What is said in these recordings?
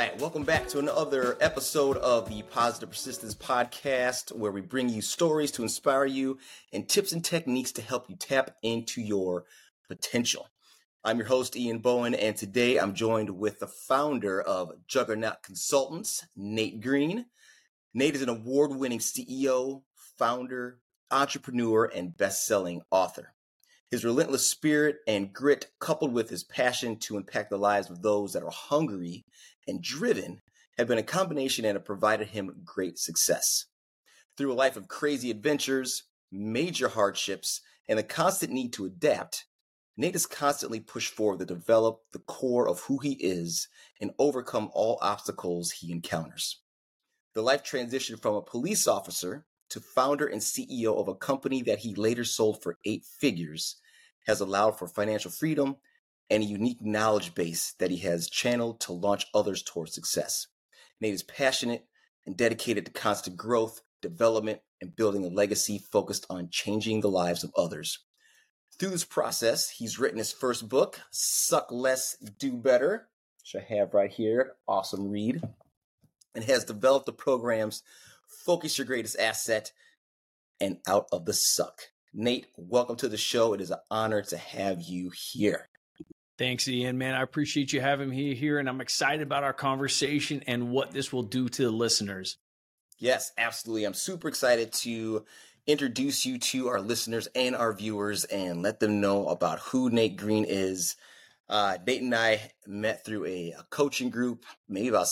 right, welcome back to another episode of the Positive Persistence Podcast, where we bring you stories to inspire you and tips and techniques to help you tap into your potential. I'm your host, Ian Bowen, and today I'm joined with the founder of Juggernaut Consultants, Nate Green. Nate is an award-winning CEO, founder, entrepreneur, and best-selling author. His relentless spirit and grit, coupled with his passion to impact the lives of those that are hungry and driven, have been a combination and have provided him great success. Through a life of crazy adventures, major hardships, and a constant need to adapt, Nate has constantly pushed forward to develop the core of who he is and overcome all obstacles he encounters. The life transition from a police officer to founder and CEO of a company that he later sold for 8 figures has allowed for financial freedom and a unique knowledge base that he has channeled to launch others towards success. Nate is passionate and dedicated to constant growth, development, and building a legacy focused on changing the lives of others. Through this process, he's written his first book, Suck Less, Do Better, which I have right here, awesome read, and has developed the programs Focus Your Greatest Asset and Out of the Suck. Nate, welcome to the show. It is an honor to have you here. Thanks, Ian, man. I appreciate you having me here, and I'm excited about our conversation and what this will do to the listeners. Yes, absolutely. I'm super excited to introduce you to our listeners and our viewers and let them know about who Nate Green is. Nate and I met through a coaching group maybe about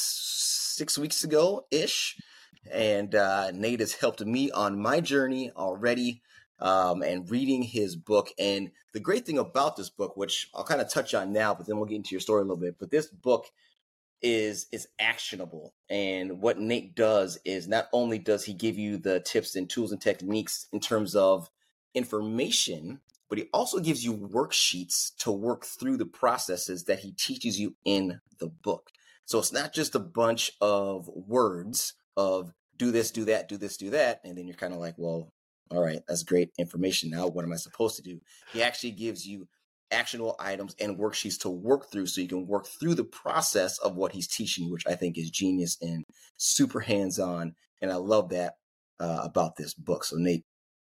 six weeks ago-ish. And Nate has helped me on my journey already and reading his book. And the great thing about this book, which I'll kind of touch on now, but then we'll get into your story a little bit. But this book is actionable. And what Nate does is not only does he give you the tips and tools and techniques in terms of information, but he also gives you worksheets to work through the processes that he teaches you in the book. So it's not just a bunch of words of do this, do that, do this, do that. And then you're kind of like, well, all right, that's great information. Now, what am I supposed to do? He actually gives you actionable items and worksheets to work through so you can work through the process of what he's teaching you, which I think is genius and super hands-on. And I love that about this book. So Nate,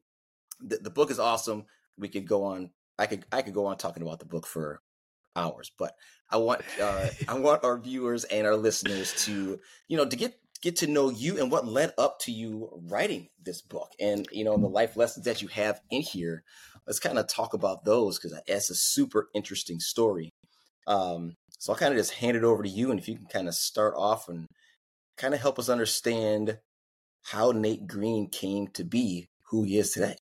the book is awesome. We could go on. I could go on talking about the book for hours, but I want our viewers and our listeners to, to get to know you and what led up to you writing this book and, the life lessons that you have in here. Let's kind of talk about those because it's a super interesting story. So I'll kind of just hand it over to you. And if you can kind of start off and kind of help us understand how Nate Green came to be who he is today.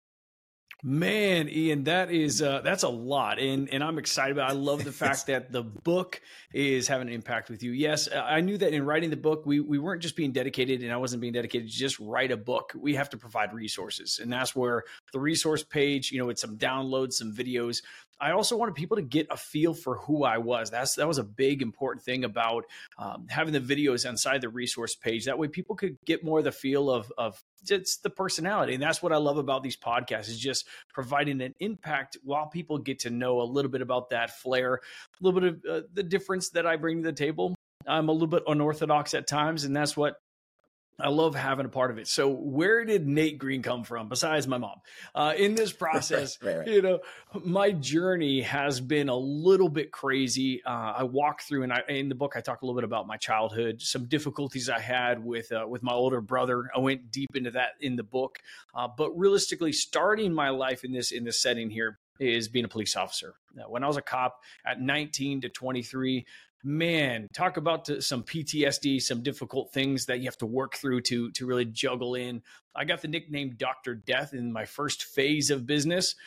Man, Ian, that's a lot. And I'm excited about it. I love the fact that the book is having an impact with you. Yes, I knew that in writing the book, we weren't just being dedicated, and I wasn't being dedicated to just write a book. We have to provide resources. And that's where the resource page, with some downloads, some videos. I also wanted people to get a feel for who I was. That was a big important thing about having the videos inside the resource page. That way people could get more of the feel of just the personality. And that's what I love about these podcasts is just providing an impact while people get to know a little bit about that flair, a little bit of the difference that I bring to the table. I'm a little bit unorthodox at times, and that's what I love having a part of it. So where did Nate Green come from besides my mom? In this process, right. My journey has been a little bit crazy. I walk through, and in the book, I talk a little bit about my childhood, some difficulties I had with my older brother. I went deep into that in the book. But realistically, starting my life in this setting here is being a police officer. When I was a cop at 19 to 23, man, talk about some PTSD, some difficult things that you have to work through to really juggle in. I got the nickname Dr. Death in my first phase of business,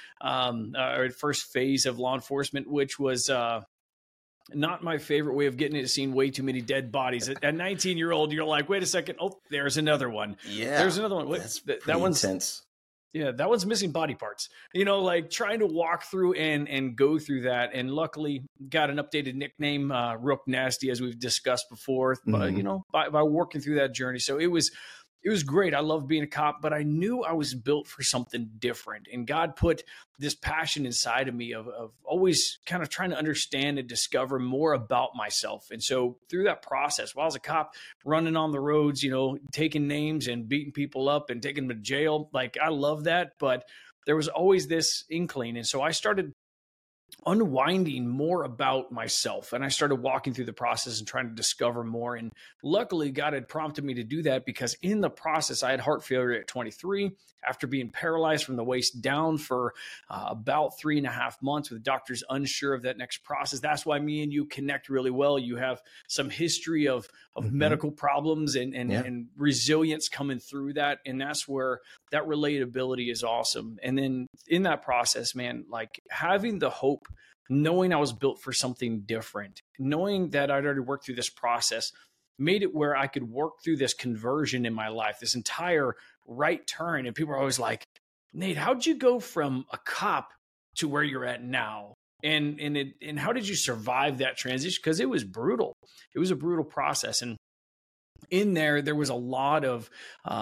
or first phase of law enforcement, which was not my favorite way of getting it. Seeing way too many dead bodies. At 19-year-old, you're like, wait a second. Oh, there's another one. Yeah. There's another one. That's that one's intense. Yeah, that one's missing body parts. Like trying to walk through and go through that. And luckily got an updated nickname, Rook Nasty, as we've discussed before, by working through that journey. So it was it was great. I loved being a cop, but I knew I was built for something different. And God put this passion inside of me of always kind of trying to understand and discover more about myself. And so through that process, while I was a cop running on the roads, taking names and beating people up and taking them to jail, like I love that. But there was always this inkling. And so I started unwinding more about myself, and I started walking through the process and trying to discover more. And luckily God had prompted me to do that, because in the process I had heart failure at 23 after being paralyzed from the waist down for about 3.5 months, with doctors unsure of that next process. That's why me and you connect really well. You have some history of medical problems and resilience coming through that, and that's where that relatability is awesome. And then in that process, man, like having the hope, knowing I was built for something different, knowing that I'd already worked through this process, made it where I could work through this conversion in my life, this entire right turn. And people are always like, Nate, how'd you go from a cop to where you're at now? And how did you survive that transition? Because it was brutal. It was a brutal process. And in there was a lot of,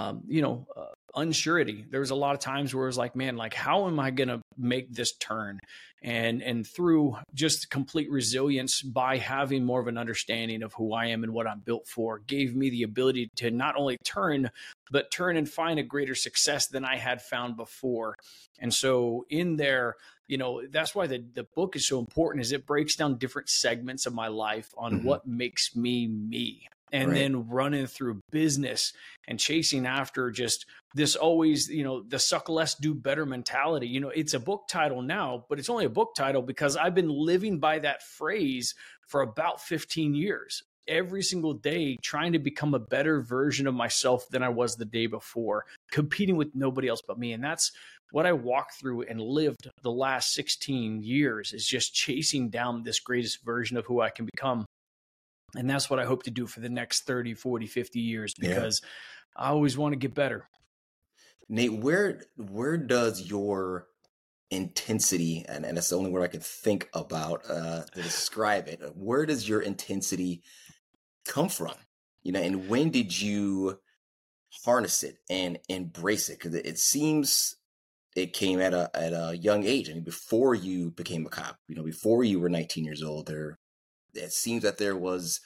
unsurety. There was a lot of times where it was like, man, like, how am I going to make this turn? And through just complete resilience, by having more of an understanding of who I am and what I'm built for, gave me the ability to not only turn, but turn and find a greater success than I had found before. And so in there, that's why the book is so important, is it breaks down different segments of my life on what makes me me. And then running through business and chasing after just this always, the suck less, do better mentality. It's a book title now, but it's only a book title because I've been living by that phrase for about 15 years. Every single day, trying to become a better version of myself than I was the day before, competing with nobody else but me. And that's what I walked through and lived the last 16 years, is just chasing down this greatest version of who I can become. And that's what I hope to do for the next 30, 40, 50 years, because I always want to get better. Nate, where does your intensity, and that's the only word I can think about to describe it, where does your intensity come from? And when did you harness it and embrace it? Because it seems it came at a young age. I mean, before you became a cop, before you were 19 years old, it seems that there was,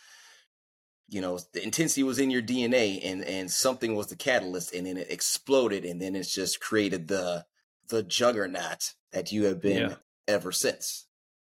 the intensity was in your DNA, and something was the catalyst, and then it exploded, and then it's just created the juggernaut that you have been ever since.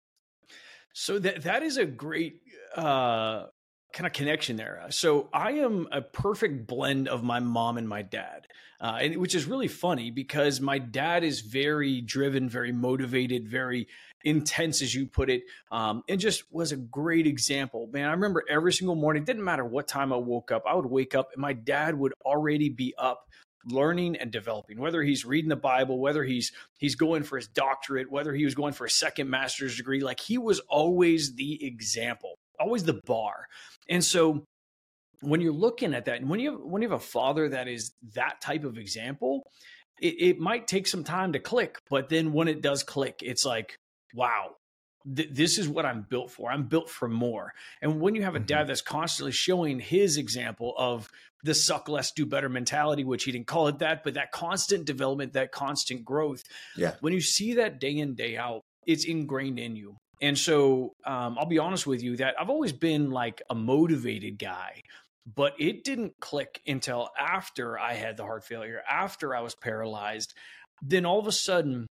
So that is a great kind of connection there. So I am a perfect blend of my mom and my dad, and which is really funny because my dad is very driven, very motivated, very intense, as you put it, and just was a great example. Man, I remember every single morning, didn't matter what time I woke up, I would wake up and my dad would already be up learning and developing, whether he's reading the Bible, whether he's going for his doctorate, whether he was going for a second master's degree. Like, he was always the example, always the bar. And so when you're looking at that, and when you have a father that is that type of example, it might take some time to click, but then when it does click, it's like, wow, this is what I'm built for. I'm built for more. And when you have a dad that's constantly showing his example of the suck less, do better mentality, which he didn't call it that, but that constant development, that constant growth, when you see that day in, day out, it's ingrained in you. And so I'll be honest with you that I've always been like a motivated guy, but it didn't click until after I had the heart failure, after I was paralyzed. Then all of a sudden,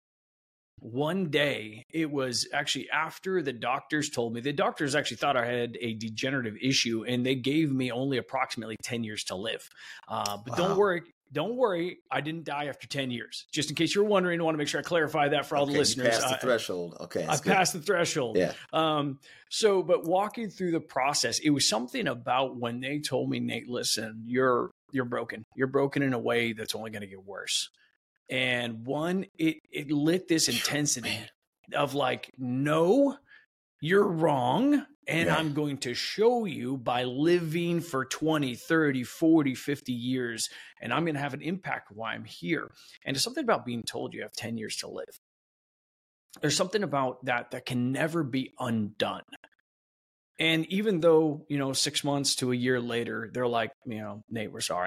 one day, it was actually after the doctors told me, the doctors actually thought I had a degenerative issue, and they gave me only approximately 10 years to live. But don't worry, I didn't die after 10 years. Just in case you're wondering, I want to make sure I clarify that for all the listeners. You passed the threshold. Okay. I passed the threshold. Yeah. But walking through the process, it was something about when they told me, Nate, listen, you're broken. You're broken in a way that's only going to get worse. And it lit this intensity of like, no, you're wrong. And I'm going to show you by living for 20, 30, 40, 50 years. And I'm going to have an impact while I'm here. And there's something about being told you have 10 years to live. There's something about that can never be undone. And even though, 6 months to a year later, they're like, Nate, we're sorry.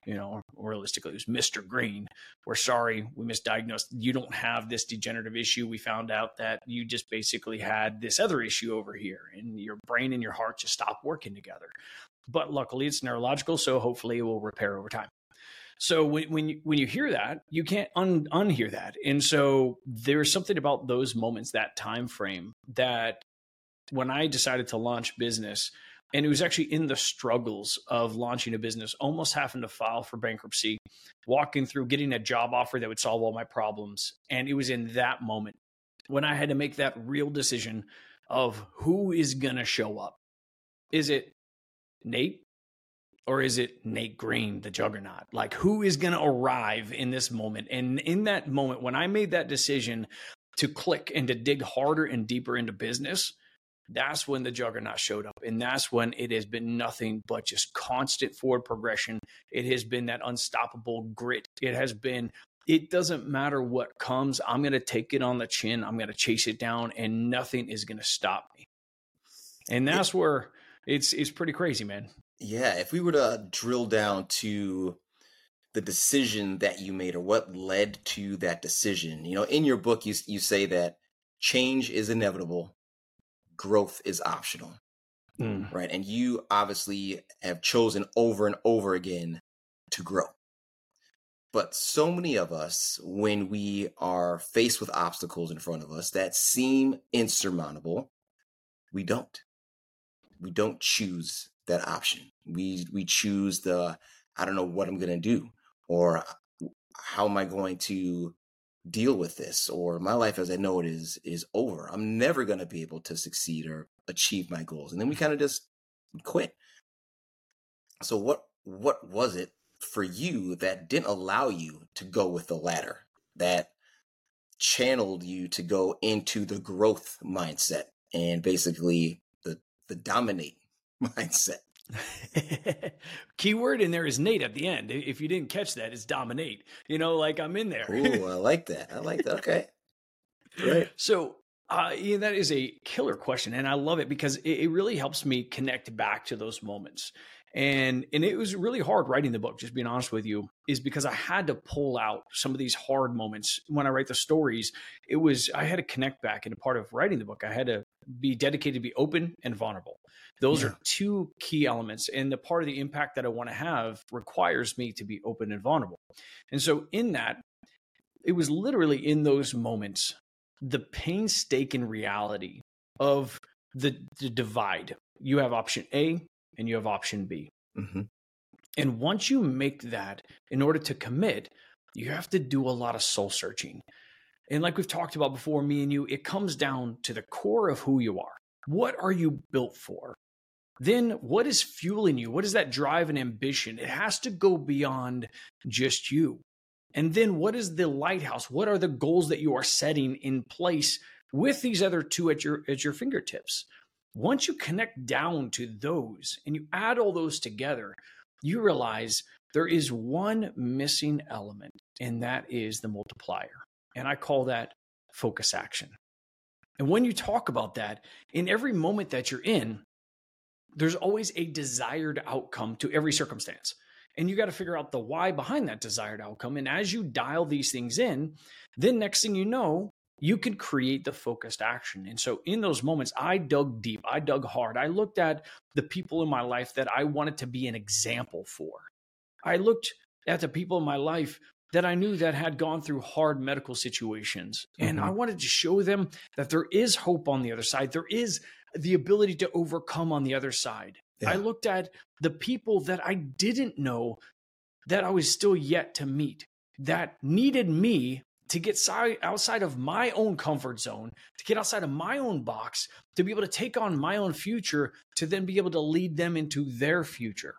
or realistically, it was Mr. Green. We're sorry, we misdiagnosed. You don't have this degenerative issue. We found out that you just basically had this other issue over here, and your brain and your heart just stopped working together. But luckily, it's neurological, so hopefully it will repair over time. So when you hear that, you can't unhear that. And so there's something about those moments, that time frame, that when I decided to launch business, and it was actually in the struggles of launching a business, almost having to file for bankruptcy, walking through getting a job offer that would solve all my problems. And it was in that moment when I had to make that real decision of who is going to show up. Is it Nate? Or is it Nate Green, the juggernaut? Like, who is going to arrive in this moment? And in that moment, when I made that decision to click and to dig harder and deeper into business, that's when the juggernaut showed up. And that's when it has been nothing but just constant forward progression. It has been that unstoppable grit. It doesn't matter what comes. I'm going to take it on the chin. I'm going to chase it down, and nothing is going to stop me. And that's where it's pretty crazy, man. Yeah, if we were to drill down to the decision that you made, or what led to that decision, in your book, you say that change is inevitable, growth is optional, right? And you obviously have chosen over and over again to grow. But so many of us, when we are faced with obstacles in front of us that seem insurmountable, we don't choose that option. We choose I don't know what I'm going to do, or how am I going to deal with this, or my life as I know it is over. I'm never going to be able to succeed or achieve my goals. And then we kind of just quit. So what was it for you that didn't allow you to go with the latter, that channeled you to go into the growth mindset and basically the dominate mindset? Keyword in there is Nate at the end. If you didn't catch that, it's dominate. Like I'm in there. Ooh, I like that. Okay. Right. So Ian, that is a killer question. And I love it because it really helps me connect back to those moments. And it was really hard writing the book, just being honest with you, is because I had to pull out some of these hard moments. When I write the stories, I had to connect back. And a part of writing the book, I had to be dedicated to be open and vulnerable. Those are two key elements. And the part of the impact that I want to have requires me to be open and vulnerable. And so in that, it was literally in those moments, the painstaking reality of the divide. You have option A and you have option B. Mm-hmm. And once you make that, in order to commit, you have to do a lot of soul searching. And like we've talked about before, me and you, it comes down to the core of who you are. What are you built for? Then what is fueling you? What is that drive and ambition? It has to go beyond just you. And then what is the lighthouse? What are the goals that you are setting in place with these other two at your fingertips? Once you connect down to those and you add all those together, you realize there is one missing element, and that is the multiplier. And I call that focus action. And when you talk about that, in every moment that you're in, there's always a desired outcome to every circumstance. And you got to figure out the why behind that desired outcome. And as you dial these things in, then next thing you know, you can create the focused action. And so in those moments, I dug deep, I dug hard. I looked at the people in my life that I wanted to be an example for. I looked at the people in my life that I knew that had gone through hard medical situations. And I wanted to show them that there is hope on the other side. There is the ability to overcome on the other side. Yeah. I looked at the people that I didn't know that I was still yet to meet, that needed me to get outside of my own comfort zone, to get outside of my own box, to be able to take on my own future, to then be able to lead them into their future.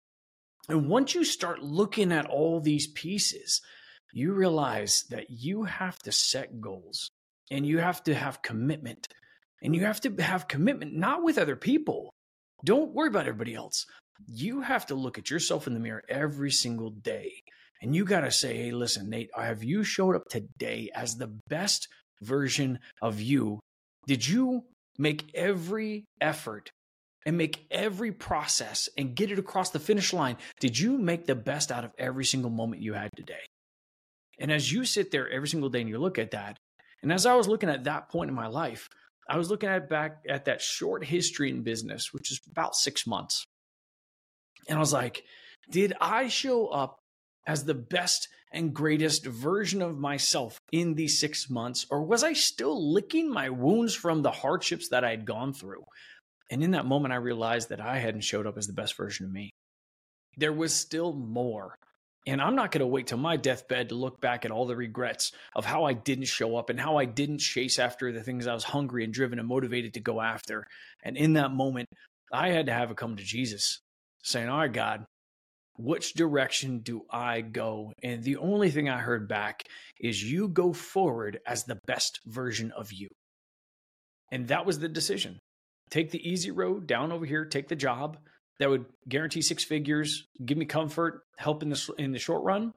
And once you start looking at all these pieces, you realize that you have to set goals and you have to have commitment. And you have to have commitment, not with other people. Don't worry about everybody else. You have to look at yourself in the mirror every single day. And you got to say, hey, listen, Nate, have you showed up today as the best version of you? Did you make every effort and make every process and get it across the finish line? Did you make the best out of every single moment you had today? And as you sit there every single day and you look at that, and as I was looking at that point in my life, I was looking back at that short history in business, which is about 6 months. And I was like, did I show up as the best and greatest version of myself in these 6 months? Or was I still licking my wounds from the hardships that I had gone through? And in that moment, I realized that I hadn't showed up as the best version of me. There was still more. And I'm not going to wait till my deathbed to look back at all the regrets of how I didn't show up and how I didn't chase after the things I was hungry and driven and motivated to go after. And in that moment, I had to have a come to Jesus saying, all right, God, which direction do I go? And the only thing I heard back is you go forward as the best version of you. And that was the decision. Take the easy road down over here, take the job that would guarantee 6 figures, give me comfort, help in the short run,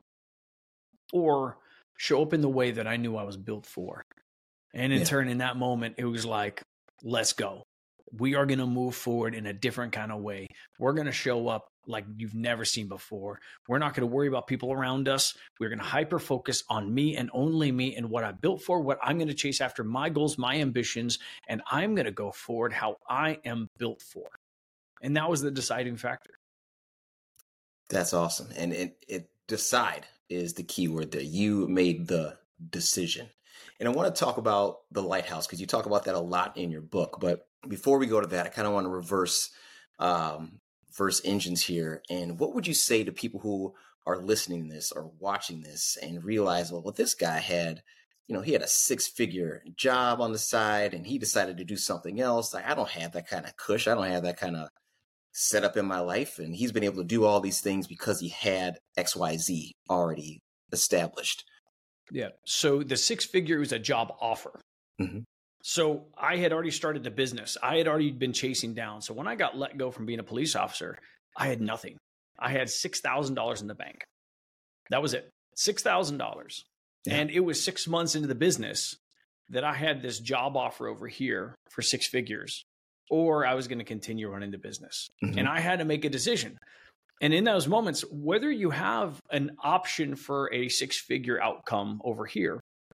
or show up in the way that I knew I was built for. And in turn, in that moment, it was like, let's go. We are going to move forward in a different kind of way. We're going to show up like you've never seen before. We're not going to worry about people around us. We're going to hyper focus on me and only me and what I built for, what I'm going to chase after, my goals, my ambitions, and I'm going to go forward how I am built for. And that was the deciding factor. That's awesome. And it decide is the key word there. You made the decision. And I want to talk about the lighthouse because you talk about that a lot in your book. But before we go to that, I kind of want to reverse engines here. And what would you say to people who are listening to this or watching this and realize, well, this guy had, he had a 6-figure job on the side and he decided to do something else. Like, I don't have that kind of cush. I don't have that kind of set up in my life. And he's been able to do all these things because he had XYZ already established. Yeah. So the 6-figure was a job offer. Mm-hmm. So I had already started the business. I had already been chasing down. So when I got let go from being a police officer, I had nothing. I had $6,000 in the bank. That was it. $6,000. Yeah. And it was 6 months into the business that I had this job offer over here for 6 figures, or I was going to continue running the business. Mm-hmm. And I had to make a decision. And in those moments, whether you have an option for a 6-figure outcome over here,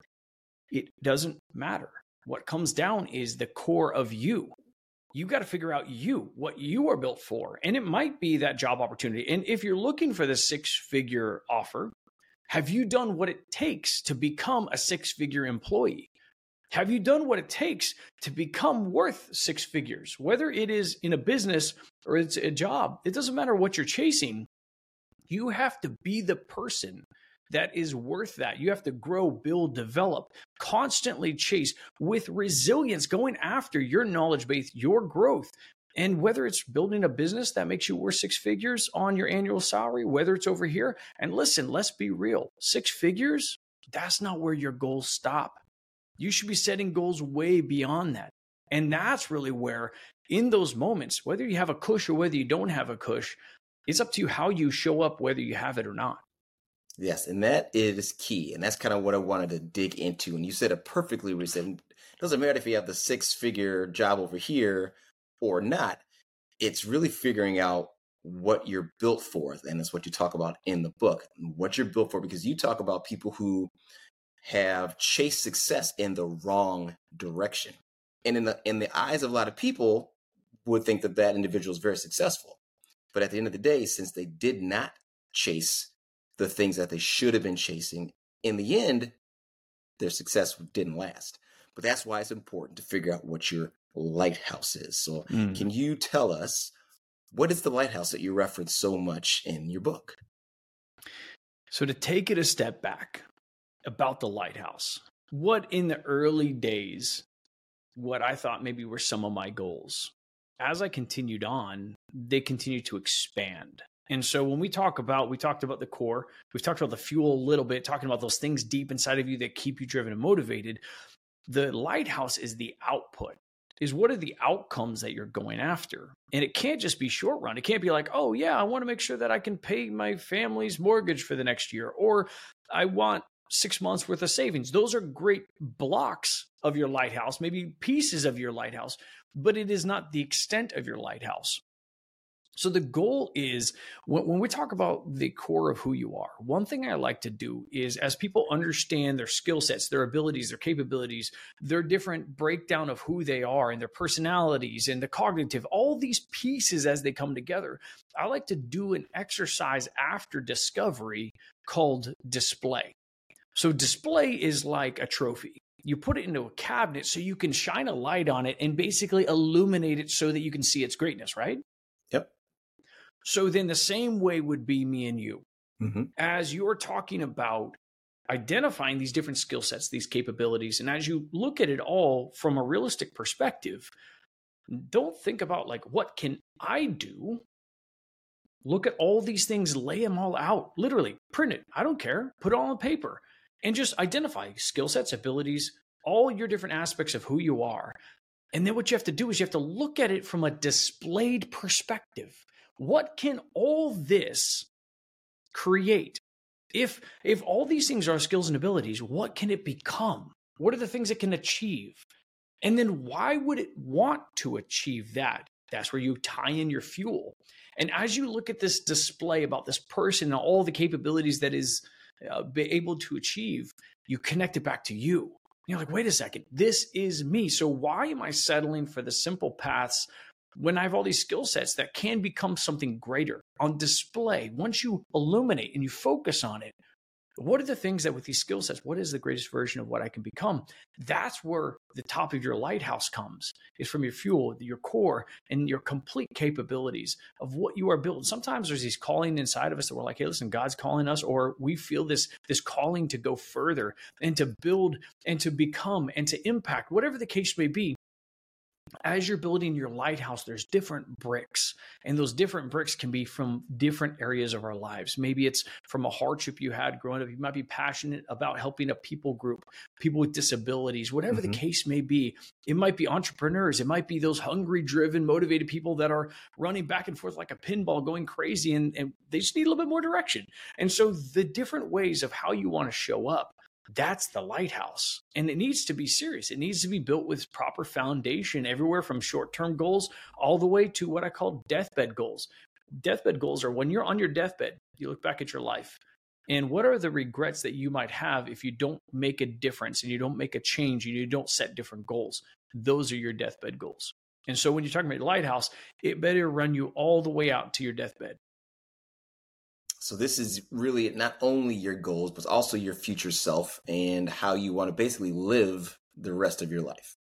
it doesn't matter. What comes down is the core of you. You got to figure out what you are built for. And it might be that job opportunity. And if you're looking for the 6-figure offer, have you done what it takes to become a 6-figure employee? Have you done what it takes to become worth 6 figures? Whether it is in a business or it's a job, it doesn't matter what you're chasing. You have to be the person that is worth that. You have to grow, build, develop, constantly chase with resilience, going after your knowledge base, your growth. And whether it's building a business that makes you worth 6 figures on your annual salary, whether it's over here, and listen, let's be real, 6 figures, that's not where your goals stop. You should be setting goals way beyond that. And that's really where, in those moments, whether you have a cush or whether you don't have a cush, it's up to you how you show up, whether you have it or not. Yes, and that is key. And that's kind of what I wanted to dig into. And you said it perfectly. We said, it doesn't matter if you have the 6-figure job over here or not. It's really figuring out what you're built for. And that's what you talk about in the book, what you're built for, because you talk about people who have chased success in the wrong direction. And in the eyes of a lot of people would think that individual is very successful. But at the end of the day, since they did not chase the things that they should have been chasing, in the end, their success didn't last. But that's why it's important to figure out what your lighthouse is. So can you tell us, what is the lighthouse that you reference so much in your book? So to take it a step back about the lighthouse, what in the early days, what I thought maybe were some of my goals, as I continued on, they continued to expand. And so when we talked about the core, we've talked about the fuel a little bit, talking about those things deep inside of you that keep you driven and motivated. The lighthouse is the output, is what are the outcomes that you're going after? And it can't just be short run. It can't be like, oh yeah, I want to make sure that I can pay my family's mortgage for the next year, or I want 6 months worth of savings. Those are great blocks of your lighthouse, maybe pieces of your lighthouse, but it is not the extent of your lighthouse. So the goal is, when we talk about the core of who you are, one thing I like to do is, as people understand their skill sets, their abilities, their capabilities, their different breakdown of who they are and their personalities and the cognitive, all these pieces as they come together, I like to do an exercise after discovery called display. So display is like a trophy. You put it into a cabinet so you can shine a light on it and basically illuminate it so that you can see its greatness, right? Yep. So then the same way would be me and you. Mm-hmm. As you're talking about identifying these different skill sets, these capabilities, and as you look at it all from a realistic perspective, don't think about like, what can I do? Look at all these things, lay them all out, literally print it. I don't care. Put it all on paper and just identify skill sets, abilities, all your different aspects of who you are. And then what you have to do is you have to look at it from a displayed perspective. What can all this create? If all these things are skills and abilities, what can it become? What are the things it can achieve? And then why would it want to achieve that? That's where you tie in your fuel. And as you look at this display about this person and all the capabilities that is able to achieve, you connect it back to you. You're like, wait a second, this is me. So why am I settling for the simple paths when I have all these skill sets that can become something greater on display? Once you illuminate and you focus on it, what are the things that with these skill sets, what is the greatest version of what I can become? That's where the top of your lighthouse comes, is from your fuel, your core, and your complete capabilities of what you are building. Sometimes there's these calling inside of us that we're like, hey, listen, God's calling us, or we feel this calling to go further and to build and to become and to impact, whatever the case may be. As you're building your lighthouse, there's different bricks, and those different bricks can be from different areas of our lives. Maybe it's from a hardship you had growing up. You might be passionate about helping a people group, people with disabilities, whatever the case may be. It might be entrepreneurs. It might be those hungry, driven, motivated people that are running back and forth like a pinball, going crazy, and they just need a little bit more direction. And so the different ways of how you want to show up, that's the lighthouse. And it needs to be serious. It needs to be built with proper foundation, everywhere from short-term goals all the way to what I call deathbed goals. Deathbed goals are when you're on your deathbed, you look back at your life. And what are the regrets that you might have if you don't make a difference and you don't make a change and you don't set different goals? Those are your deathbed goals. And so when you're talking about your lighthouse, it better run you all the way out to your deathbed. So this is really not only your goals, but also your future self and how you want to basically live the rest of your life.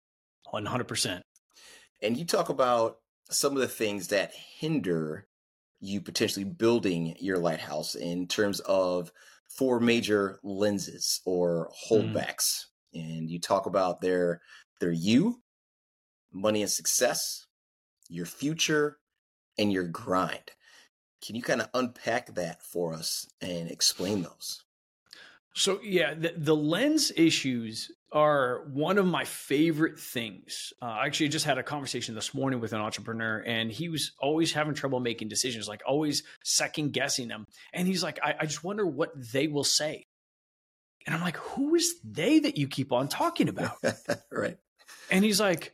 100%. And you talk about some of the things that hinder you potentially building your lighthouse in terms of 4 major lenses or holdbacks. And you talk about their you, money and success, your future, and your grind. Can you kind of unpack that for us and explain those? So yeah, the lens issues are one of my favorite things. I actually just had a conversation this morning with an entrepreneur, and he was always having trouble making decisions, like always second guessing them. And he's like, I just wonder what they will say. And I'm like, who is they that you keep on talking about? Right. And he's like,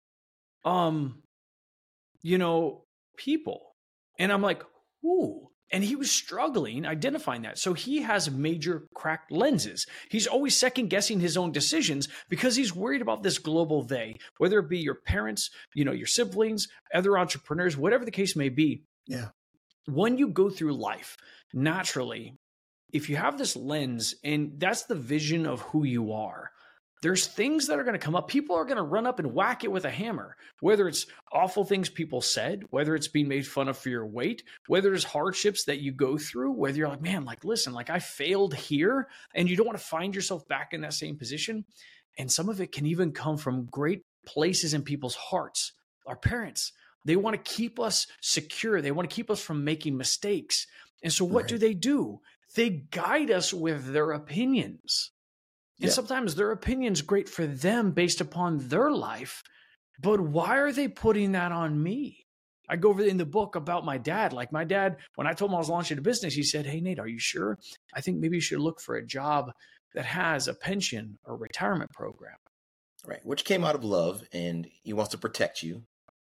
people. And I'm like, who? And he was struggling identifying that. So he has major cracked lenses. He's always second guessing his own decisions because he's worried about this global they, whether it be your parents, your siblings, other entrepreneurs, whatever the case may be. Yeah. When you go through life, naturally, if you have this lens and that's the vision of who you are, there's things that are going to come up. People are going to run up and whack it with a hammer, whether it's awful things people said, whether it's being made fun of for your weight, whether there's hardships that you go through, whether you're like, man, like, listen, like I failed here, and you don't want to find yourself back in that same position. And some of it can even come from great places in people's hearts. Our parents, they want to keep us secure. They want to keep us from making mistakes. And so what do? They guide us with their opinions. And sometimes their opinion's great for them based upon their life, but why are they putting that on me? I go over in the book about my dad. Like my dad, when I told him I was launching a business, he said, "Hey, Nate, are you sure? I think maybe you should look for a job that has a pension or retirement program." Right. Which came out of love, and he wants to protect you.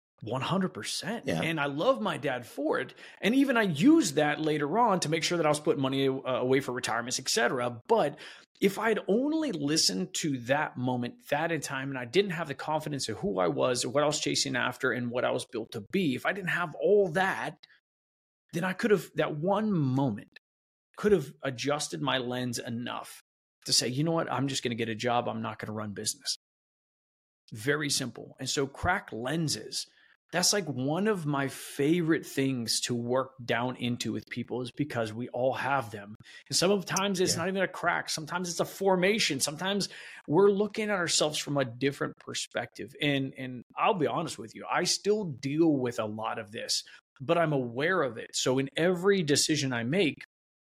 100%. Yeah. And I love my dad for it. And even I used that later on to make sure that I was putting money away for retirements, etc. But if I'd only listened to that moment, that in time, and I didn't have the confidence of who I was, or what I was chasing after, and what I was built to be, if I didn't have all that, then I could have, that one moment could have adjusted my lens enough to say, you know what, I'm just going to get a job. I'm not going to run business. Very simple. And so cracked lenses, that's like one of my favorite things to work down into with people, is because we all have them. And sometimes it's not even a crack. Sometimes it's a formation. Sometimes we're looking at ourselves from a different perspective. And I'll be honest with you, I still deal with a lot of this, but I'm aware of it. So in every decision I make,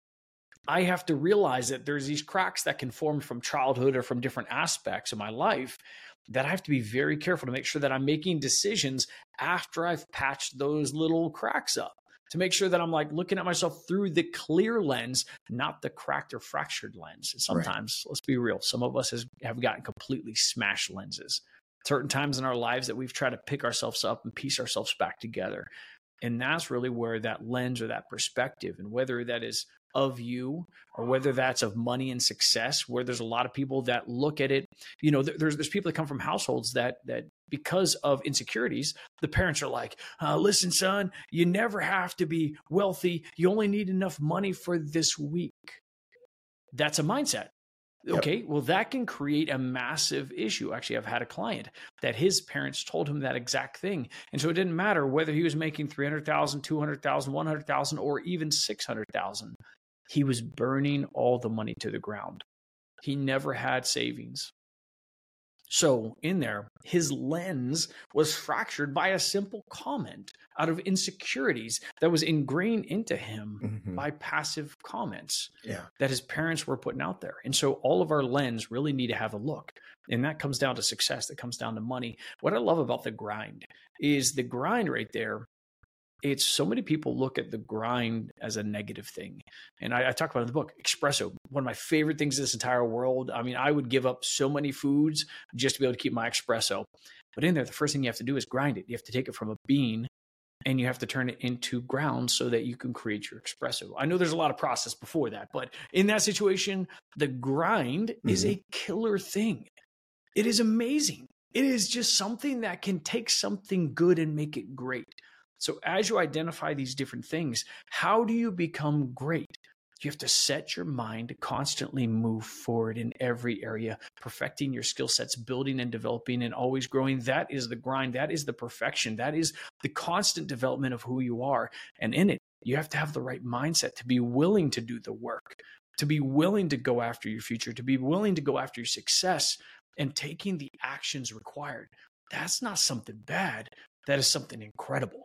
I have to realize that there's these cracks that can form from childhood or from different aspects of my life, that I have to be very careful to make sure that I'm making decisions after I've patched those little cracks up, to make sure that I'm like looking at myself through the clear lens, not the cracked or fractured lens. And sometimes, let's be real, some of us have gotten completely smashed lenses. Certain times in our lives that we've tried to pick ourselves up and piece ourselves back together. And that's really where that lens or that perspective, and whether that is of you or whether that's of money and success, where there's a lot of people that look at it, you know, there's people that come from households that because of insecurities, the parents are like, listen, son, you never have to be wealthy. You only need enough money for this week. That's a mindset. Okay, well, that can create a massive issue. Actually, I've had a client that his parents told him that exact thing. And so it didn't matter whether he was making 300,000, 200,000, 100,000, or even 600,000. He was burning all the money to the ground. He never had savings. So in there, his lens was fractured by a simple comment out of insecurities that was ingrained into him by passive comments that his parents were putting out there. And so all of our lens really need to have a look. And that comes down to success. That comes down to money. What I love about the grind is the grind right there. It's so many people look at the grind as a negative thing. And I talk about it in the book, espresso, one of my favorite things in this entire world. I mean, I would give up so many foods just to be able to keep my espresso. But in there, the first thing you have to do is grind it. You have to take it from a bean and you have to turn it into ground so that you can create your espresso. I know there's a lot of process before that, but in that situation, the grind is a killer thing. It is amazing. It is just something that can take something good and make it great. So as you identify these different things, how do you become great? You have to set your mind to constantly move forward in every area, perfecting your skill sets, building and developing and always growing. That is the grind. That is the perfection. That is the constant development of who you are. And in it, you have to have the right mindset to be willing to do the work, to be willing to go after your future, to be willing to go after your success and taking the actions required. That's not something bad. That is something incredible.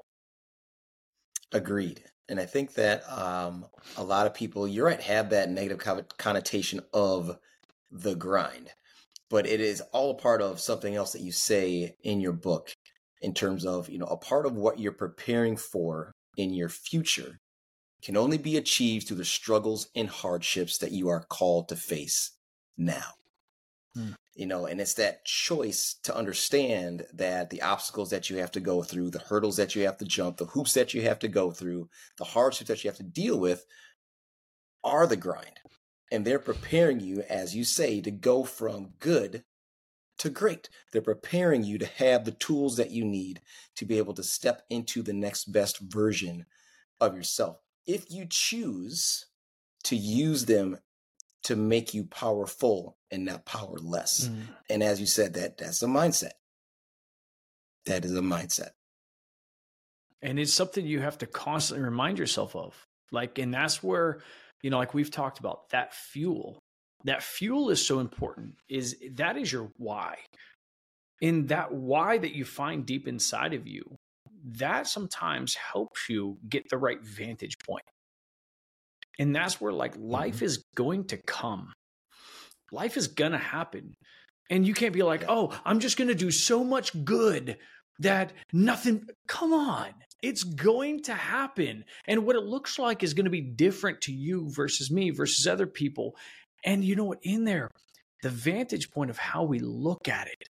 Agreed. And I think that a lot of people, you're right, have that negative connotation of the grind. But it is all a part of something else that you say in your book in terms of, you know, a part of what you're preparing for in your future can only be achieved through the struggles and hardships that you are called to face now. You know, and it's that choice to understand that the obstacles that you have to go through, the hurdles that you have to jump, the hoops that you have to go through, the hardships that you have to deal with are the grind. And they're preparing you, as you say, to go from good to great. They're preparing you to have the tools that you need to be able to step into the next best version of yourself. If you choose to use them to make you powerful and not powerless. And as you said, that's a mindset. That is a mindset. And it's something you have to constantly remind yourself of. Like, and that's where, you know, like we've talked about, that fuel is so important. That is your why. In that why that you find deep inside of you, that sometimes helps you get the right vantage point. And that's where like life is going to come. Life is going to happen. And you can't be like, oh, I'm just going to do so much good that nothing. Come on. It's going to happen. And what it looks like is going to be different to you versus me versus other people. And you know what? In there, the vantage point of how we look at it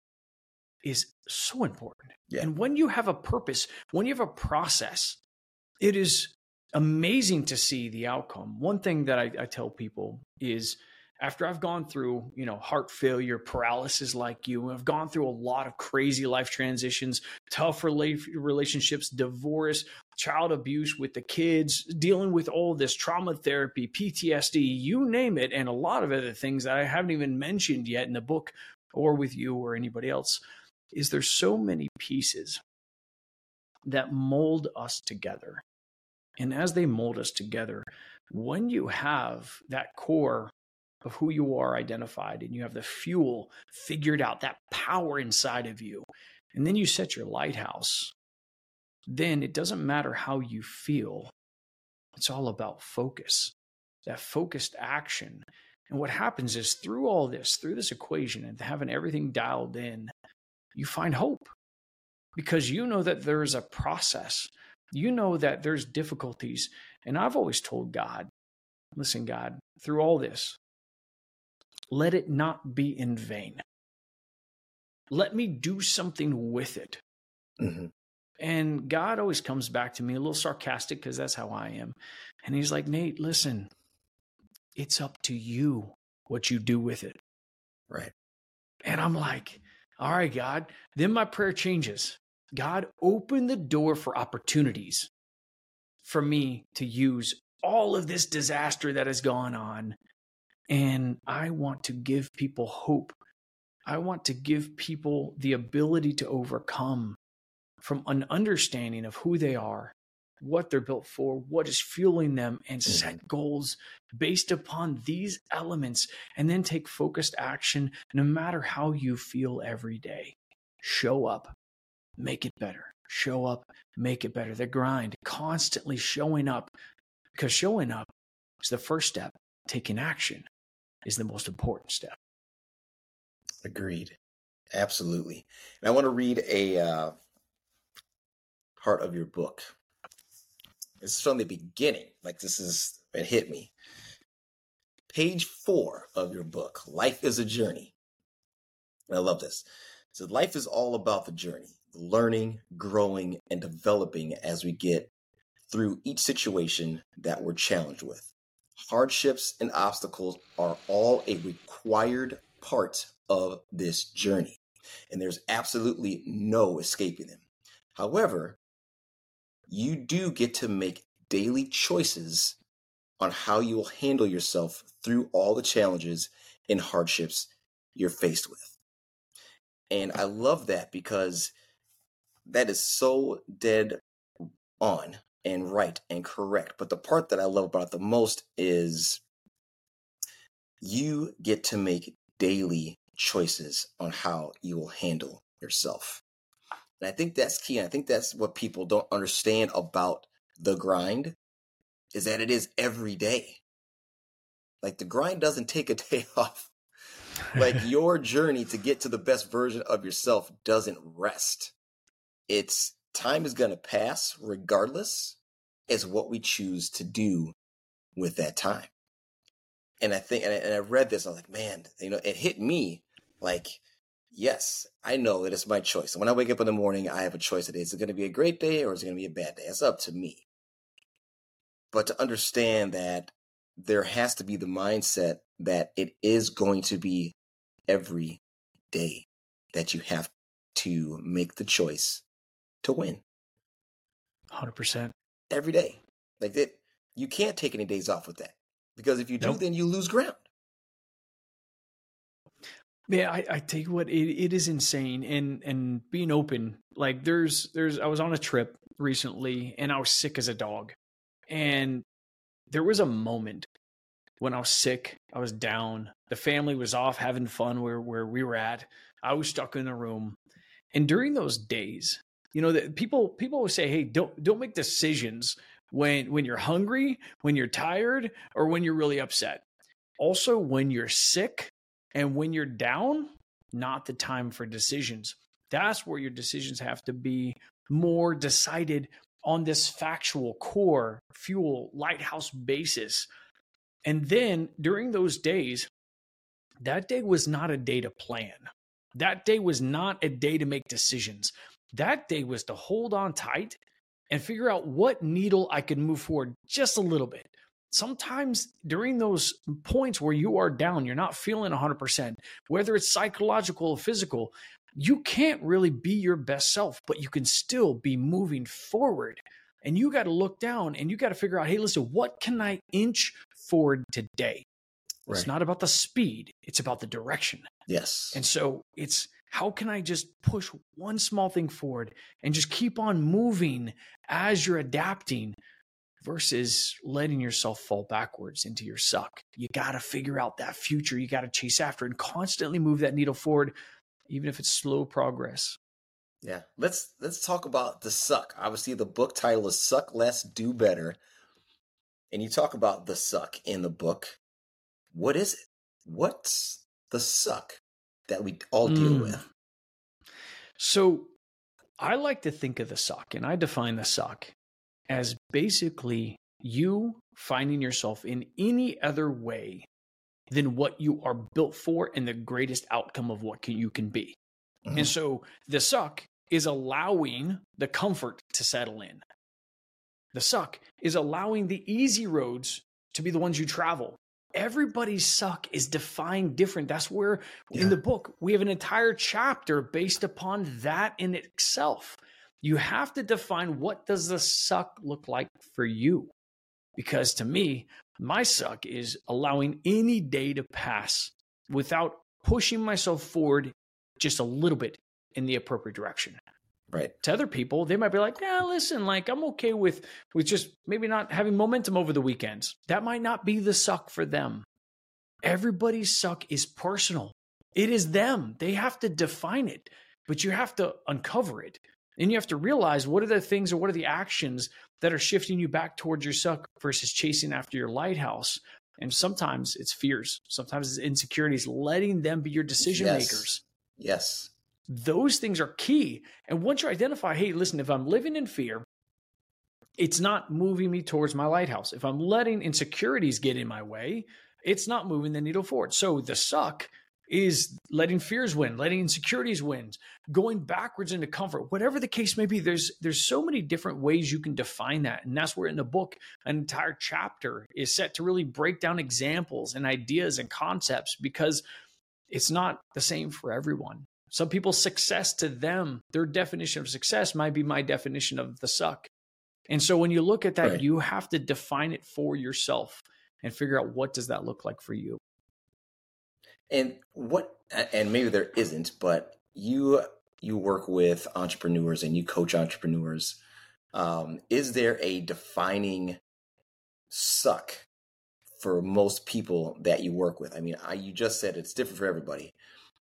is so important. Yeah. And when you have a purpose, when you have a process, it is amazing to see the outcome. One thing that I tell people is, after I've gone through, heart failure, paralysis like you, I've gone through a lot of crazy life transitions, tough relationships, divorce, child abuse with the kids, dealing with all this trauma therapy, PTSD, you name it, and a lot of other things that I haven't even mentioned yet in the book or with you or anybody else, is there's so many pieces that mold us together. And as they mold us together, when you have that core of who you are identified and you have the fuel figured out, that power inside of you, and then you set your lighthouse, then it doesn't matter how you feel. It's all about focus, that focused action. And what happens is through all this, through this equation and having everything dialed in, you find hope because you know that there's a process. You know that there's difficulties. And I've always told God, listen, God, through all this, let it not be in vain. Let me do something with it. Mm-hmm. And God always comes back to me a little sarcastic because that's how I am. And he's like, Nate, listen, it's up to you what you do with it. Right. And I'm like, all right, God. Then my prayer changes. God, open the door for opportunities for me to use all of this disaster that has gone on. And I want to give people hope. I want to give people the ability to overcome from an understanding of who they are, what they're built for, what is fueling them, and set goals based upon these elements, and then take focused action no matter how you feel every day. Show up, make it better. Show up, make it better. The grind, constantly showing up, because showing up is the first step. Taking action is the most important step. Agreed. Absolutely. And I want to read a part of your book. This is from the beginning. It hit me. Page 4 of your book, Life is a Journey. And I love this. It says, life is all about the journey, learning, growing, and developing as we get through each situation that we're challenged with. Hardships and obstacles are all a required part of this journey, and there's absolutely no escaping them. However, you do get to make daily choices on how you will handle yourself through all the challenges and hardships you're faced with. And I love that because that is so dead on and right and correct. But the part that I love about it the most is you get to make daily choices on how you will handle yourself. And I think that's key. And I think that's what people don't understand about the grind, is that it is every day. Like, the grind doesn't take a day off. Like, your journey to get to the best version of yourself doesn't rest. It's time is going to pass regardless. It's what we choose to do with that time. And I think, and I read this, I was like, man, it hit me like, yes, I know that it's my choice. And when I wake up in the morning, I have a choice today. Is it going to be a great day or is it going to be a bad day? It's up to me. But to understand that there has to be the mindset that it is going to be every day that you have to make the choice to win. 100%. Every day. Like that, you can't take any days off with that. Because if you do, then you lose ground. Yeah, I tell you what, it is insane. And being open, like I was on a trip recently and I was sick as a dog. And there was a moment when I was sick, I was down. The family was off having fun where we were at. I was stuck in a room. And during those days, people always say, hey, don't make decisions when you're hungry, when you're tired, or when you're really upset. Also, when you're sick and when you're down, not the time for decisions. That's where your decisions have to be more decided on this factual core fuel lighthouse basis. And then during those days, that day was not a day to plan. That day was not a day to make decisions. That day was to hold on tight and figure out what needle I could move forward just a little bit. Sometimes during those points where you are down, you're not feeling 100%, whether it's psychological or physical, you can't really be your best self, but you can still be moving forward. And you got to look down and you got to figure out, hey, listen, what can I inch forward today? Right. It's not about the speed. It's about the direction. Yes. And so it's, how can I just push one small thing forward and just keep on moving as you're adapting versus letting yourself fall backwards into your suck? You got to figure out that future. You got to chase after and constantly move that needle forward, even if it's slow progress. Yeah. Let's talk about the suck. Obviously, the book title is Suck Less, Do Better. And you talk about the suck in the book. What is it? What's the suck that we all deal with? So I like to think of the suck, and I define the suck as basically you finding yourself in any other way than what you are built for and the greatest outcome of what you can be. Mm-hmm. And so the suck is allowing the comfort to settle in. The suck is allowing the easy roads to be the ones you travel. Everybody's suck is defined different. That's where in the book, we have an entire chapter based upon that in itself. You have to define, what does the suck look like for you? Because to me, my suck is allowing any day to pass without pushing myself forward just a little bit in the appropriate direction. Right. To other people, they might be like, yeah, listen, like I'm okay with just maybe not having momentum over the weekends. That might not be the suck for them. Everybody's suck is personal. It is them. They have to define it, but you have to uncover it. And you have to realize, what are the things or what are the actions that are shifting you back towards your suck versus chasing after your lighthouse. And sometimes it's fears. Sometimes it's insecurities, letting them be your decision makers. Yes. Those things are key. And once you identify, hey, listen, if I'm living in fear, it's not moving me towards my lighthouse. If I'm letting insecurities get in my way, it's not moving the needle forward. So the suck is letting fears win, letting insecurities win, going backwards into comfort, whatever the case may be. There's so many different ways you can define that. And that's where in the book, an entire chapter is set to really break down examples and ideas and concepts, because it's not the same for everyone. Some people's success to them, their definition of success might be my definition of the suck. And so when you look at that, you have to define it for yourself and figure out, what does that look like for you? And maybe there isn't, but you work with entrepreneurs and you coach entrepreneurs. Is there a defining suck for most people that you work with? I mean, you just said it's different for everybody.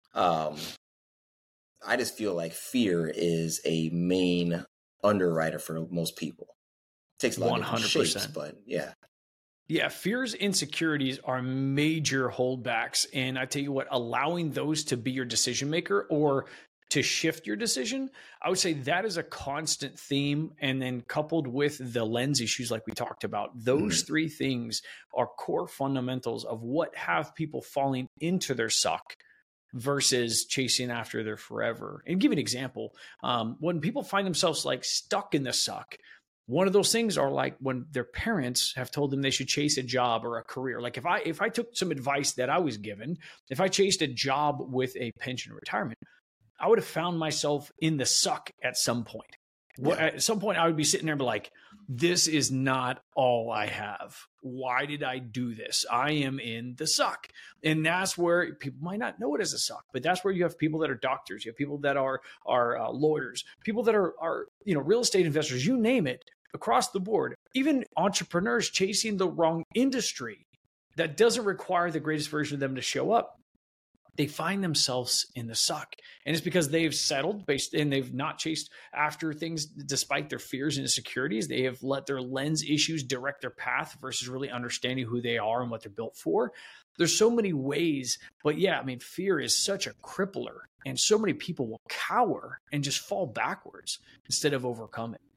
I just feel like fear is a main underwriter for most people. It takes a lot of different shapes, but yeah. Yeah, fears, insecurities are major holdbacks. And I tell you what, allowing those to be your decision maker or to shift your decision, I would say that is a constant theme. And then coupled with the lens issues like we talked about, those three things are core fundamentals of what have people falling into their suck versus chasing after their forever. And give an example. When people find themselves like stuck in the suck, one of those things are like when their parents have told them they should chase a job or a career. Like if I took some advice that I was given, if I chased a job with a pension or retirement, I would have found myself in the suck at some point. Yeah. At some point I would be sitting there and be like, this is not all I have. Why did I do this? I am in the suck. And that's where people might not know it as a suck, but that's where you have people that are doctors. You have people that are lawyers, people that are real estate investors, you name it, across the board, even entrepreneurs chasing the wrong industry that doesn't require the greatest version of them to show up. they find themselves in the suck. And it's because they've settled based and they've not chased after things despite their fears and insecurities. They have let their lens issues direct their path versus really understanding who they are and what they're built for. There's so many ways, but yeah, I mean, fear is such a crippler, and so many people will cower and just fall backwards instead of overcome it.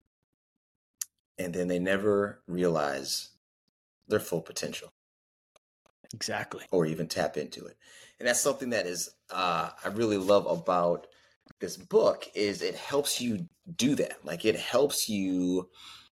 And then they never realize their full potential. Exactly. Or even tap into it. And that's something that is I really love about this book is it helps you do that. Like it helps you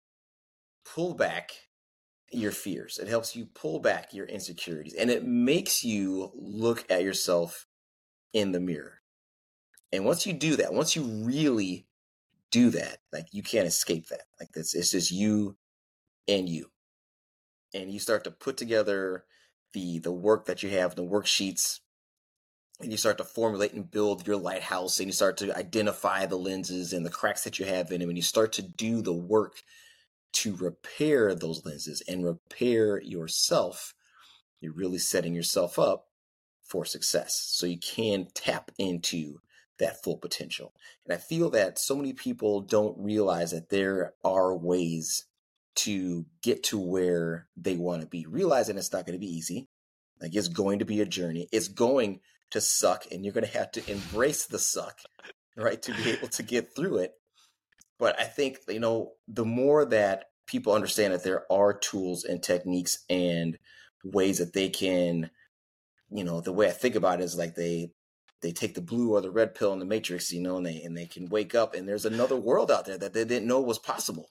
pull back your fears. It helps you pull back your insecurities. And it makes you look at yourself in the mirror. And once you do that, once you really do that, like you can't escape that. Like it's just you and you. And you start to put together the work that you have, the worksheets, and you start to formulate and build your lighthouse, and you start to identify the lenses and the cracks that you have in them, and you start to do the work to repair those lenses and repair yourself. You're really setting yourself up for success so you can tap into that full potential. And I feel that so many people don't realize that there are ways to get to where they want to be, realizing it's not going to be easy. Like it's going to be a journey. It's going to suck, and you're going to have to embrace the suck, right, to be able to get through it. But I think, the more that people understand that there are tools and techniques and ways that they can, the way I think about it is like they take the blue or the red pill in the Matrix, and they can wake up and there's another world out there that they didn't know was possible.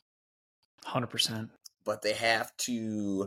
100%. But they have to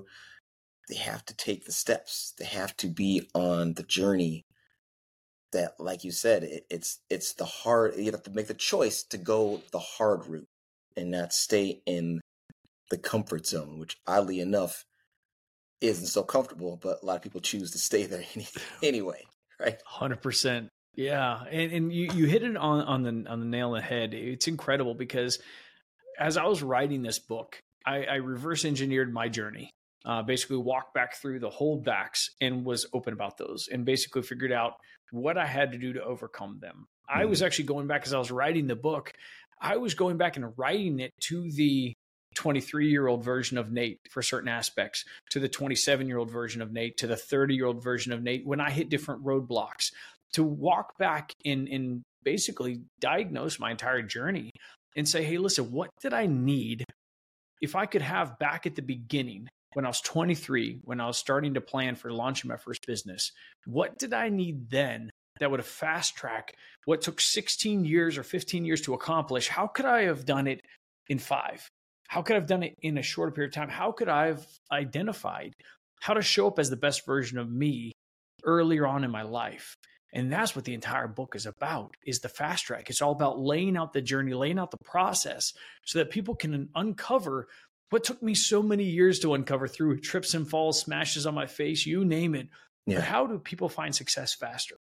take the steps. They have to be on the journey that, like you said, it's the hard, you have to make the choice to go the hard route and not stay in the comfort zone, which oddly enough isn't so comfortable, but a lot of people choose to stay there anyway, right? 100%. Yeah. And you hit it on the nail on the head. It's incredible because as I was writing this book, I reverse engineered my journey, basically walked back through the holdbacks and was open about those and basically figured out what I had to do to overcome them. I was actually going back as I was writing the book. I was going back and writing it to the 23-year-old version of Nate for certain aspects, to the 27-year-old version of Nate, to the 30-year-old version of Nate when I hit different roadblocks, to walk back and basically diagnose my entire journey and say, hey, listen, what did I need if I could have back at the beginning when I was 23, when I was starting to plan for launching my first business? What did I need then that would have fast tracked what took 16 years or 15 years to accomplish? How could I have done it in 5? How could I have done it in a shorter period of time? How could I have identified how to show up as the best version of me earlier on in my life? And that's what the entire book is about, is the fast track. It's all about laying out the journey, laying out the process so that people can uncover what took me so many years to uncover through trips and falls, smashes on my face, you name it. Yeah. But how do people find success faster?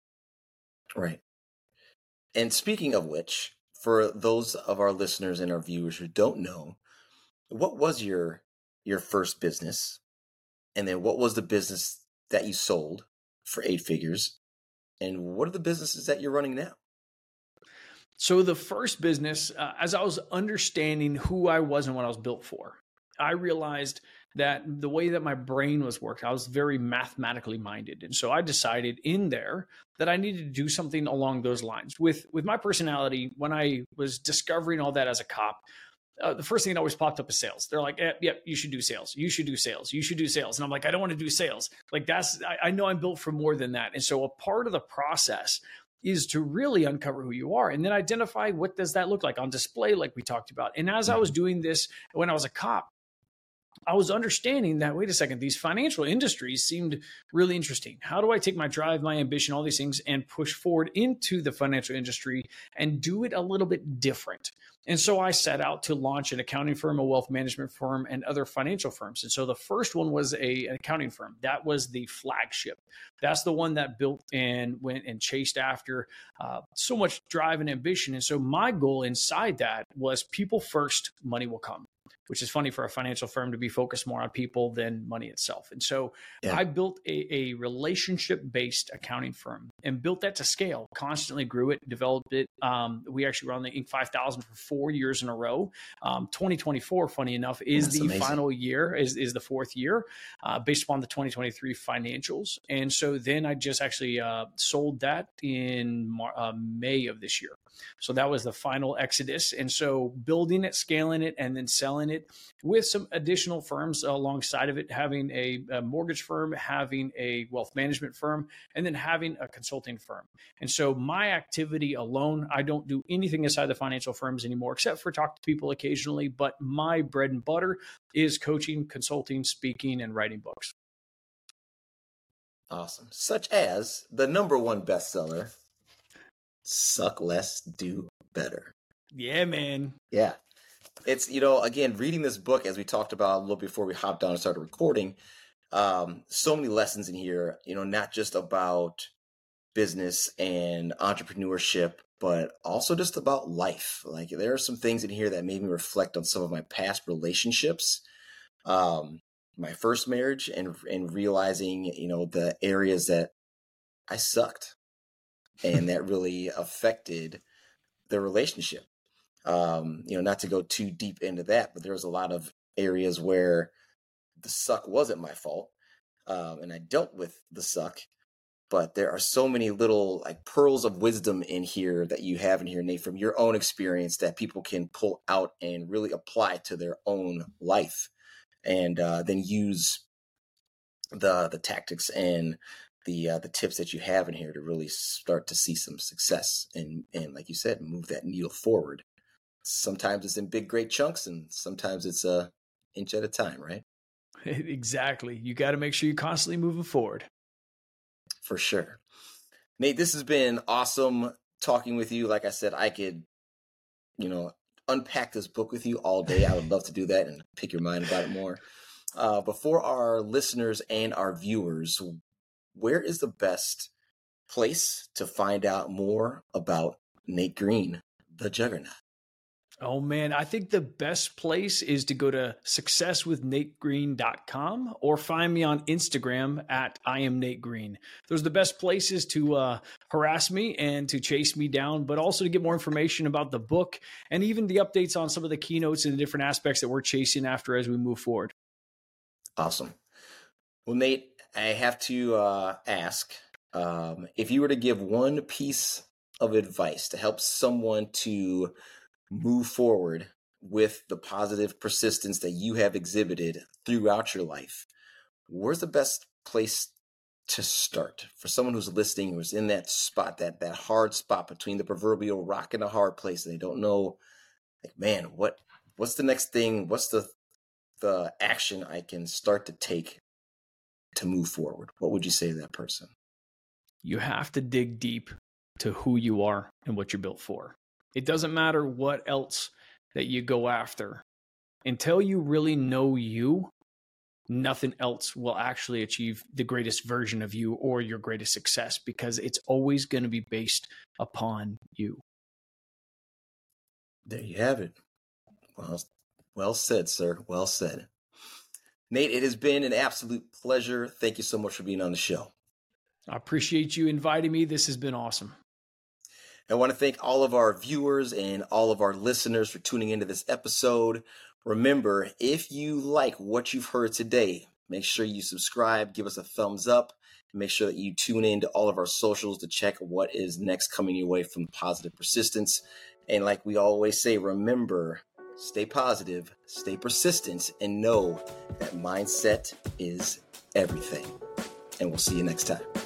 Right. And speaking of which, for those of our listeners and our viewers who don't know, what was your first business? And then what was the business that you sold for 8 figures? And what are the businesses that you're running now? So the first business, as I was understanding who I was and what I was built for, I realized that the way that my brain was working, I was very mathematically minded. And so I decided in there that I needed to do something along those lines. With my personality, when I was discovering all that as a cop, the first thing that always popped up is sales. They're like, yep, you should do sales. You should do sales. You should do sales. And I'm like, I don't want to do sales. Like I know I'm built for more than that. And so a part of the process is to really uncover who you are and then identify what does that look like on display, like we talked about. And as I was doing this, when I was a cop, I was understanding that, wait a second, these financial industries seemed really interesting. How do I take my drive, my ambition, all these things and push forward into the financial industry and do it a little bit different? And so I set out to launch an accounting firm, a wealth management firm, and other financial firms. And so the first one was an accounting firm. That was the flagship. That's the one that built and went and chased after so much drive and ambition. And so my goal inside that was people first, money will come. which is funny for a financial firm to be focused more on people than money itself. And so I built a relationship-based accounting firm and built that to scale, constantly grew it, developed it. We actually were on the Inc. 5000 for 4 years in a row. 2024, funny enough, is the final year, is the fourth year, based upon the 2023 financials. And so then I just actually sold that in May of this year. So that was the final exodus. And so building it, scaling it, and then selling it with some additional firms alongside of it, having a mortgage firm, having a wealth management firm, and then having a consulting firm. And so my activity alone, I don't do anything aside the financial firms anymore, except for talk to people occasionally. But my bread and butter is coaching, consulting, speaking, and writing books. Awesome. Such as the #1 bestseller, Suck Less, Do Better. Yeah, man. Yeah. It's, again, reading this book, as we talked about a little before we hopped on and started recording, so many lessons in here, not just about business and entrepreneurship, but also just about life. Like, there are some things in here that made me reflect on some of my past relationships, my first marriage, and realizing, the areas that I sucked and that really affected the relationship. Not to go too deep into that, but there was a lot of areas where the suck wasn't my fault. And I dealt with the suck, but there are so many little like pearls of wisdom in here that you have in here, Nate, from your own experience that people can pull out and really apply to their own life, and then use the tactics and the tips that you have in here to really start to see some success and like you said, move that needle forward. Sometimes it's in big, great chunks, and sometimes it's a inch at a time, right? Exactly. You got to make sure you're constantly moving forward. For sure. Nate, this has been awesome talking with you. Like I said, I could, unpack this book with you all day. I would love to do that and pick your mind about it more. But for our listeners and our viewers, where is the best place to find out more about Nate Green, the Juggernaut? Oh, man, I think the best place is to go to successwithnategreen.com or find me on Instagram at I am Nate Green. Those are the best places to harass me and to chase me down, but also to get more information about the book and even the updates on some of the keynotes and the different aspects that we're chasing after as we move forward. Awesome. Well, Nate, I have to ask, if you were to give one piece of advice to help someone to move forward with the positive persistence that you have exhibited throughout your life, where's the best place to start for someone who's listening, who's in that spot, that hard spot between the proverbial rock and a hard place, and they don't know, like, man, what's the next thing? What's the action I can start to take to move forward? What would you say to that person? You have to dig deep to who you are and what you're built for. It doesn't matter what else that you go after. Until you really know you, nothing else will actually achieve the greatest version of you or your greatest success, because it's always going to be based upon you. There you have it. Well said, sir. Well said. Nate, it has been an absolute pleasure. Thank you so much for being on the show. I appreciate you inviting me. This has been awesome. I want to thank all of our viewers and all of our listeners for tuning into this episode. Remember, if you like what you've heard today, make sure you subscribe, give us a thumbs up, and make sure that you tune in to all of our socials to check what is next coming your way from Positive Persistence. And like we always say, remember, stay positive, stay persistent, and know that mindset is everything. And we'll see you next time.